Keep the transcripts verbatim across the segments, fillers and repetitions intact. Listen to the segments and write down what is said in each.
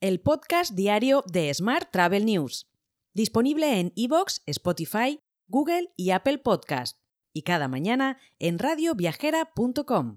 el podcast diario de Smart Travel News, disponible en iVoox, Spotify, Google y Apple Podcast, y cada mañana en radio viajera punto com.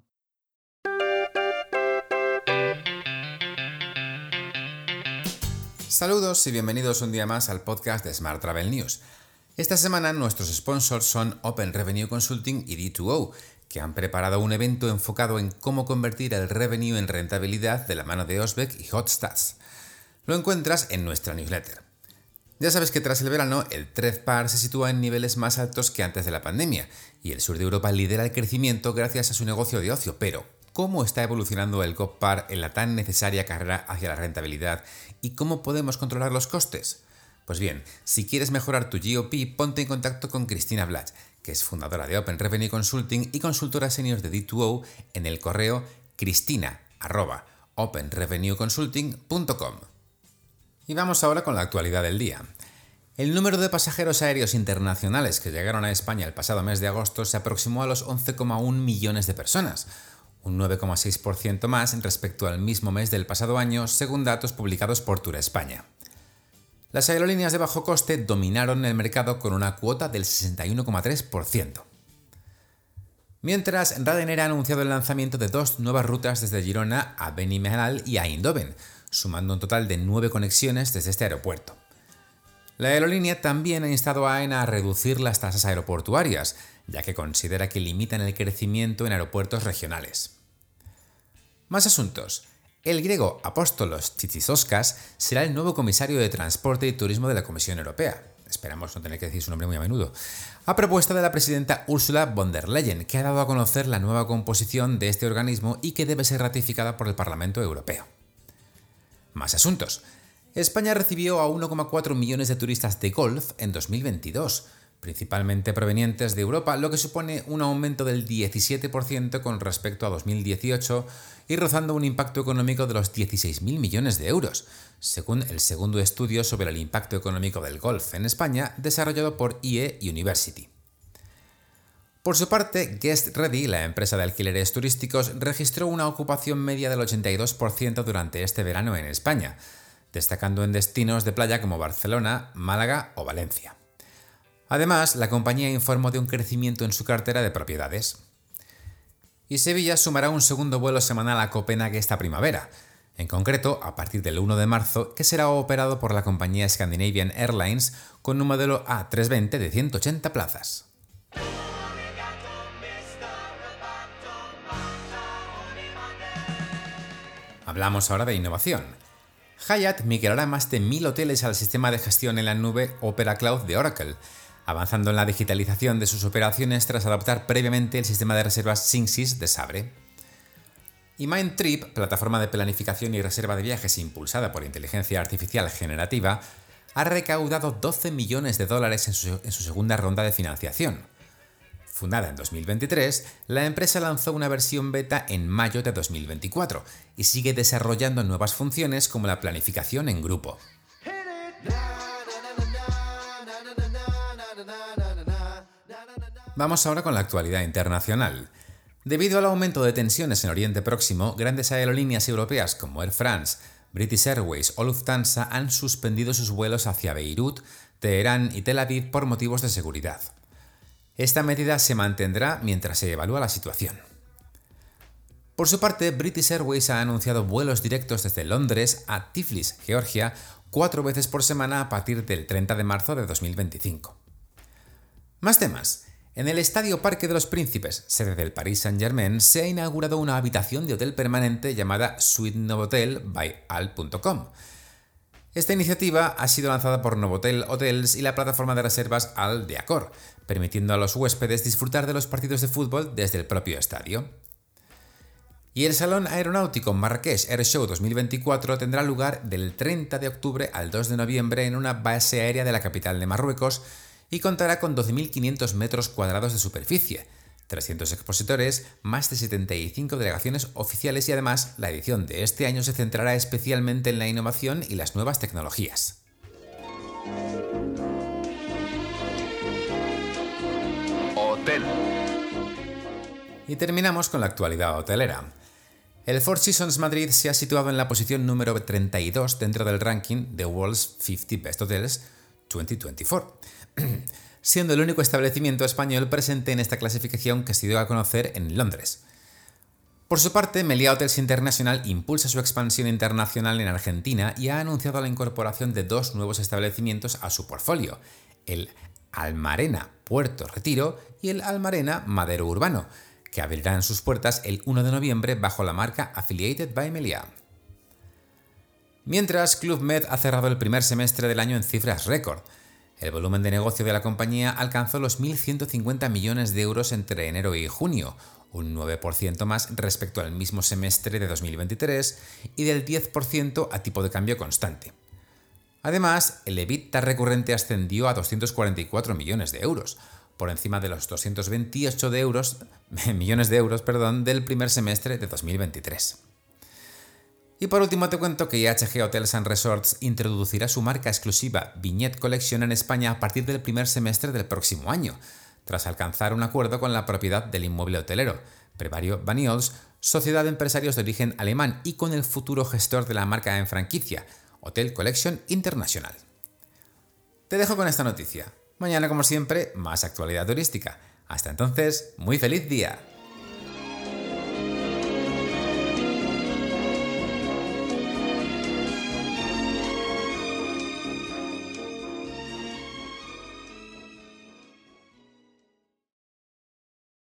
Saludos y bienvenidos un día más al podcast de Smart Travel News. Esta semana nuestros sponsors son Open Revenue Consulting y D dos O, que han preparado un evento enfocado en cómo convertir el revenue en rentabilidad de la mano de Osbeck y Hotstats. Lo encuentras en nuestra newsletter. Ya sabes que tras el verano el TREDPAR se sitúa en niveles más altos que antes de la pandemia y el sur de Europa lidera el crecimiento gracias a su negocio de ocio, pero ¿cómo está evolucionando el GovPAR en la tan necesaria carrera hacia la rentabilidad y cómo podemos controlar los costes? Pues bien, si quieres mejorar tu G O P, ponte en contacto con Cristina Blach, que es fundadora de Open Revenue Consulting y consultora senior de D dos O, en el correo cristina arroba open revenue consulting punto com. Y vamos ahora con la actualidad del día. El número de pasajeros aéreos internacionales que llegaron a España el pasado mes de agosto se aproximó a los once coma uno millones de personas, un nueve coma seis por ciento más respecto al mismo mes del pasado año, según datos publicados por Tour España. Las aerolíneas de bajo coste dominaron el mercado con una cuota del sesenta y uno coma tres por ciento. Mientras, Ryanair ha anunciado el lanzamiento de dos nuevas rutas desde Girona a Benimaral y a Eindhoven, sumando un total de nueve conexiones desde este aeropuerto. La aerolínea también ha instado a AENA a reducir las tasas aeroportuarias, ya que considera que limitan el crecimiento en aeropuertos regionales. Más asuntos. El griego Apóstolos Tsitsipas será el nuevo comisario de Transporte y Turismo de la Comisión Europea. Esperamos no tener que decir su nombre muy a menudo. A propuesta de la presidenta Ursula von der Leyen, que ha dado a conocer la nueva composición de este organismo y que debe ser ratificada por el Parlamento Europeo. Más asuntos. España recibió a uno coma cuatro millones de turistas de golf en dos mil veintidós, principalmente provenientes de Europa, lo que supone un aumento del diecisiete por ciento con respecto a dos mil dieciocho y rozando un impacto económico de los dieciséis mil millones de euros, según el segundo estudio sobre el impacto económico del golf en España desarrollado por I E University. Por su parte, Guest Ready, la empresa de alquileres turísticos, registró una ocupación media del ochenta y dos por ciento durante este verano en España, destacando en destinos de playa como Barcelona, Málaga o Valencia. Además, la compañía informó de un crecimiento en su cartera de propiedades. Y Sevilla sumará un segundo vuelo semanal a Copenhague esta primavera, en concreto a partir del uno de marzo, que será operado por la compañía Scandinavian Airlines con un modelo A trescientos veinte de ciento ochenta plazas. Hablamos ahora de innovación. Hyatt migrará más de mil hoteles al sistema de gestión en la nube Opera Cloud de Oracle, avanzando en la digitalización de sus operaciones tras adoptar previamente el sistema de reservas SyncSys de Sabre. Y Mindtrip, plataforma de planificación y reserva de viajes impulsada por inteligencia artificial generativa, ha recaudado doce millones de dólares en su, en su segunda ronda de financiación. Fundada en dos mil veintitrés, la empresa lanzó una versión beta en mayo de dos mil veinticuatro y sigue desarrollando nuevas funciones como la planificación en grupo. Vamos ahora con la actualidad internacional. Debido al aumento de tensiones en Oriente Próximo, grandes aerolíneas europeas como Air France, British Airways o Lufthansa han suspendido sus vuelos hacia Beirut, Teherán y Tel Aviv por motivos de seguridad. Esta medida se mantendrá mientras se evalúa la situación. Por su parte, British Airways ha anunciado vuelos directos desde Londres a Tiflis, Georgia, cuatro veces por semana a partir del treinta de marzo de dos mil veinticinco. Más temas. En el Estadio Parque de los Príncipes, sede del Paris Saint-Germain, se ha inaugurado una habitación de hotel permanente llamada Suite Novotel by al punto com. Esta iniciativa ha sido lanzada por Novotel Hotels y la plataforma de reservas Al de Accor, permitiendo a los huéspedes disfrutar de los partidos de fútbol desde el propio estadio. Y el Salón Aeronáutico Marrakech Air Show dos mil veinticuatro tendrá lugar del treinta de octubre al dos de noviembre en una base aérea de la capital de Marruecos y contará con doce mil quinientos metros cuadrados de superficie, trescientos expositores, más de setenta y cinco delegaciones oficiales y además la edición de este año se centrará especialmente en la innovación y las nuevas tecnologías. Hotel. Y terminamos con la actualidad hotelera. El Four Seasons Madrid se ha situado en la posición número treinta y dos dentro del ranking The World's cincuenta Best Hotels dos mil veinticuatro, siendo el único establecimiento español presente en esta clasificación que se dio a conocer en Londres. Por su parte, Meliá Hotels International impulsa su expansión internacional en Argentina y ha anunciado la incorporación de dos nuevos establecimientos a su portfolio, el Almarena Puerto Retiro y el Almarena Madero Urbano, que abrirán sus puertas el uno de noviembre bajo la marca Affiliated by Meliá. Mientras, Club Med ha cerrado el primer semestre del año en cifras récord. El volumen de negocio de la compañía alcanzó los mil ciento cincuenta millones de euros entre enero y junio, un nueve por ciento más respecto al mismo semestre de dos mil veintitrés y del diez por ciento a tipo de cambio constante. Además, el EBITDA recurrente ascendió a doscientos cuarenta y cuatro millones de euros, por encima de los doscientos veintiocho de euros, millones de euros perdón, del primer semestre de dos mil veintitrés. Y por último te cuento que I H G Hotels and Resorts introducirá su marca exclusiva Vignette Collection en España a partir del primer semestre del próximo año, tras alcanzar un acuerdo con la propiedad del inmueble hotelero, Brevario Banyuls, sociedad de empresarios de origen alemán, y con el futuro gestor de la marca en franquicia, Hotel Collection International. Te dejo con esta noticia. Mañana, como siempre, más actualidad turística. Hasta entonces, muy feliz día.